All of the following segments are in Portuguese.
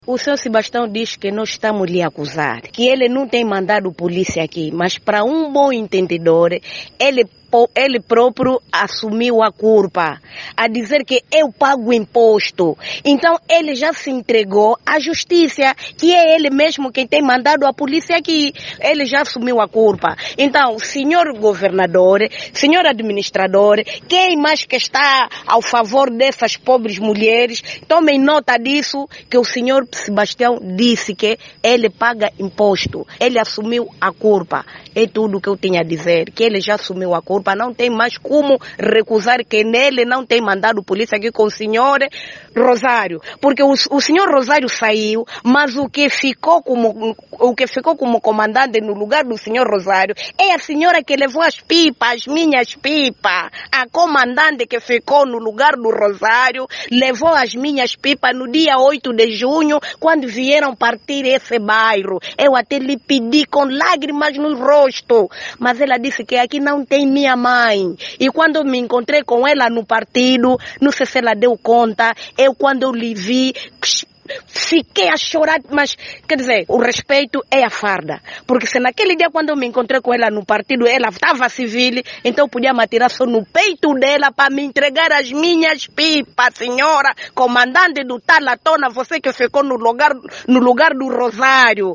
O senhor Sebastião diz que nós estamos lhe acusar, que ele não tem mandado polícia aqui, mas para um bom entendedor, ele próprio assumiu a culpa, a dizer que eu pago imposto. Então ele já se entregou à justiça, que é ele mesmo quem tem mandado a polícia aqui. Ele já assumiu a culpa. Então, senhor governador, senhor administrador, quem mais que está ao favor dessas pobres mulheres, tomem nota disso, que o senhor Sebastião disse que ele paga imposto. Ele assumiu a culpa. É tudo o que eu tinha a dizer, que ele já assumiu a culpa. Não tem mais como recusar que nele não tem mandado polícia aqui com o senhor Rosário. Porque o senhor Rosário saiu, mas o que ficou como comandante no lugar do senhor Rosário é a senhora que levou as pipas, as minhas pipas. A comandante que ficou no lugar do Rosário levou as minhas pipas no dia 8 de junho, quando vieram partir esse bairro. Eu até lhe pedi com lágrimas no rosto, mas ela disse que aqui não tem minha mãe. E quando eu me encontrei com ela no partido, não sei se ela deu conta, quando eu lhe vi, fiquei a chorar, mas, quer dizer, o respeito é a farda. Porque se naquele dia, quando eu me encontrei com ela no partido, ela estava civil, então eu podia me atirar só no peito dela para me entregar as minhas pipas, senhora, comandante do Talatona, você que ficou no lugar do Rosário.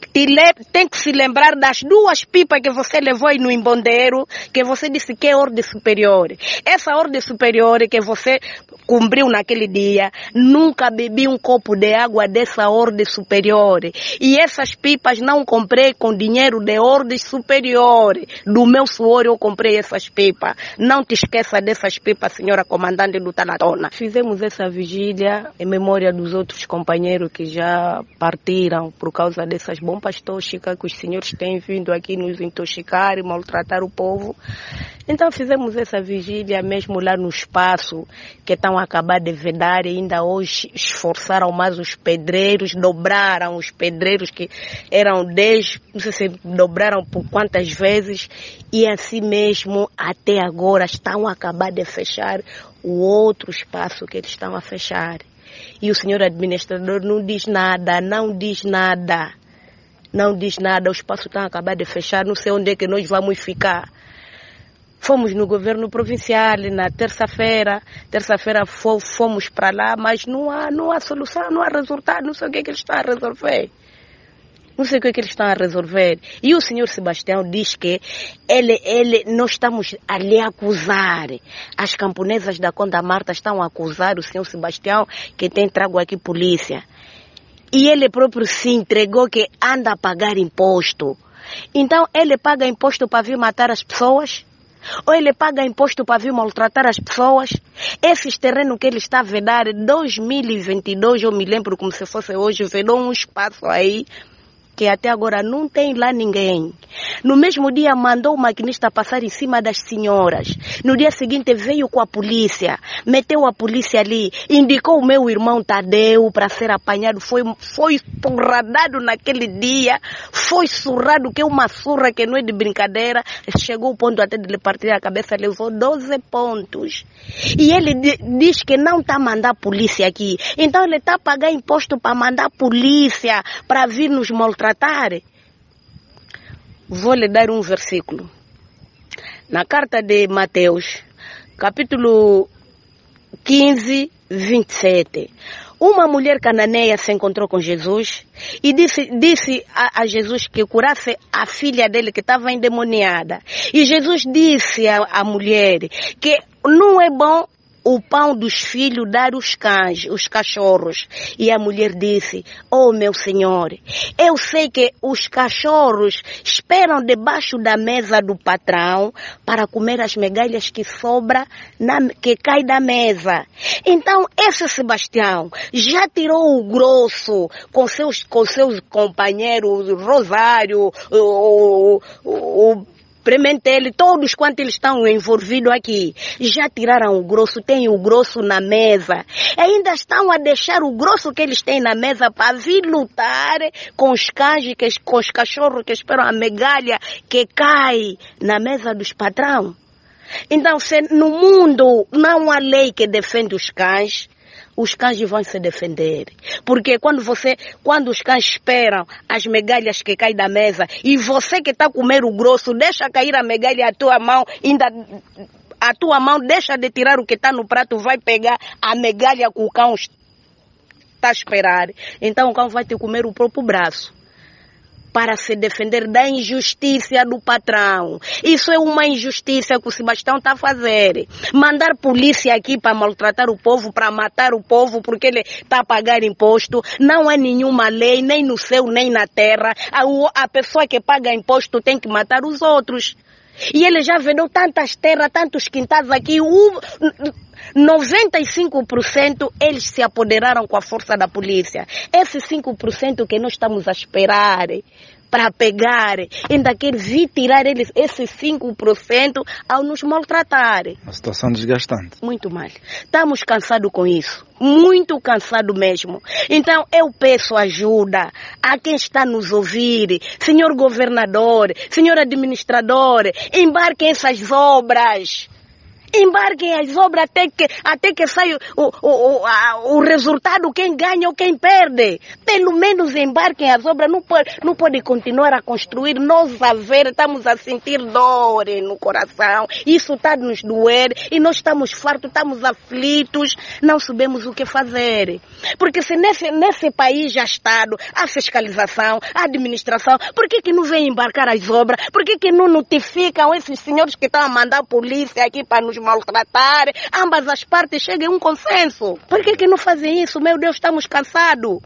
Tem que se lembrar das duas pipas que você levou aí no Imbondeiro, que você disse que é ordem superior. Essa ordem superior que você cumpriu naquele dia, nunca bebi um copo de água dessa ordem superior. E essas pipas não comprei com dinheiro de ordem superior. Do meu suor eu comprei essas pipas. Não te esqueça dessas pipas, senhora comandante do Talatona. Fizemos essa vigília em memória dos outros companheiros que já partiram por causa dessas bombas tóxicas que os senhores têm vindo aqui nos intoxicar e maltratar o povo. Então fizemos essa vigília mesmo lá no espaço que estão a acabar de vedar, e ainda hoje esforçaram mais os pedreiros, dobraram os pedreiros que eram 10, não sei se dobraram por quantas vezes, e assim mesmo até agora estão a acabar de fechar o outro espaço que eles estão a fechar. E o senhor administrador não diz nada, não diz nada, o espaço está a acabar de fechar, não sei onde é que nós vamos ficar. Fomos no governo provincial na terça-feira fomos para lá, mas não há solução, não há resultado, não sei o que eles estão a resolver. E o senhor Sebastião diz que nós estamos a lhe acusar. As camponesas da Conda Marta estão a acusar o senhor Sebastião que tem trago aqui polícia. E ele próprio se entregou que anda a pagar imposto. Então ele paga imposto para vir matar as pessoas? Ou ele paga imposto para vir maltratar as pessoas? Esses terrenos que ele está a vedar, 2022, eu me lembro como se fosse hoje, vedou um espaço aí que até agora não tem lá ninguém. No mesmo dia mandou o maquinista passar em cima das senhoras. No dia seguinte veio com a polícia, meteu a polícia ali, indicou o meu irmão Tadeu para ser apanhado. Foi porradado naquele dia, foi surrado, que é uma surra que não é de brincadeira. Chegou o ponto até de lhe partir a cabeça, levou 12 pontos. E ele diz que não está a mandar polícia aqui. Então ele está a pagar imposto para mandar polícia para vir nos maltratar. Vou lhe dar um versículo. Na carta de Mateus, capítulo 15, 27. Uma mulher cananeia se encontrou com Jesus e disse a Jesus que curasse a filha dele que estava endemoniada. E Jesus disse à mulher que não é bom o pão dos filhos dar os cães, os cachorros. E a mulher disse: oh meu Senhor, eu sei que os cachorros esperam debaixo da mesa do patrão para comer as migalhas que sobra, que cai da mesa. Então esse Sebastião já tirou o grosso com seus companheiros, Rosário, o Pimentel, todos quantos eles estão envolvidos aqui, já tiraram o grosso, tem o grosso na mesa. Ainda estão a deixar o grosso que eles têm na mesa para vir lutar com os cães, com os cachorros que esperam a migalha que cai na mesa dos patrão. Então, se no mundo não há lei que defende os cães, os cães vão se defender. Porque quando os cães esperam as migalhas que caem da mesa e você que está a comer o grosso, deixa cair a migalha à tua mão, a tua mão deixa de tirar o que está no prato, vai pegar a migalha que o cão está a esperar. Então o cão vai te comer o próprio braço para se defender da injustiça do patrão. Isso é uma injustiça que o Sebastião está a fazer. Mandar polícia aqui para maltratar o povo, para matar o povo, porque ele está a pagar imposto, não é nenhuma lei, nem no céu, nem na terra. A pessoa que paga imposto tem que matar os outros. E ele já vendeu tantas terras, tantos quintais aqui, 95% eles se apoderaram com a força da polícia. Esses 5% que nós estamos a esperar para pegar, ainda quer vir tirar eles, esses 5% ao nos maltratar. Uma situação desgastante. Muito mal. Estamos cansados com isso. Muito cansado mesmo. Então eu peço ajuda a quem está nos ouvir, senhor governador, senhor administrador, embarquem essas obras. Embarquem as obras até que saia o resultado, quem ganha ou quem perde. Pelo menos embarquem as obras, não pode continuar a construir. Nós estamos a sentir dor no coração, isso está a nos doer e nós estamos fartos, estamos aflitos, não sabemos o que fazer. Porque se nesse país já está a fiscalização, a administração, por que não vem embarcar as obras? Por que não notificam esses senhores que estão a mandar a polícia aqui para nos maltratar? Ambas as partes cheguem a um consenso. Por que não fazem isso? Meu Deus, estamos cansados.